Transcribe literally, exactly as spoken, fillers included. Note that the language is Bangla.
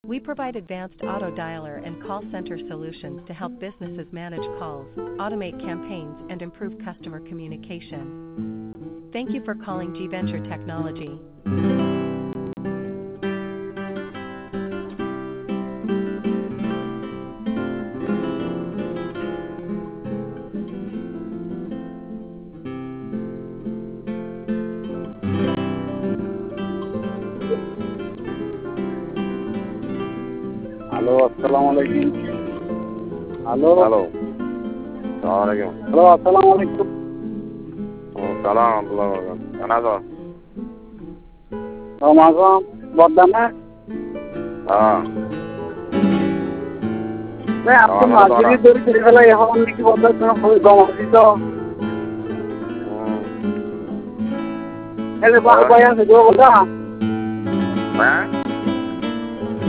We provide advanced auto dialer and call center solutions to help businesses manage calls, automate campaigns, and improve customer communication. Thank you for calling G Venture Technology. Hello, আসসালামু আলাইকুম। হ্যালো হ্যালো, সালাম আলাইকুম। হ্যালো, আসসালামু আলাইকুম। ও সালাম আব্দুল্লাহ বাগান। কেন আছো? রমাজন বর্দানা হ্যাঁ আপনি আমার মাঝিরি ধরে ছেড়ে ফেলা এখন নাকি বর্দার কোনো জমাদিত হুম এলে ভাই আছে গো বর্দা হ্যাঁ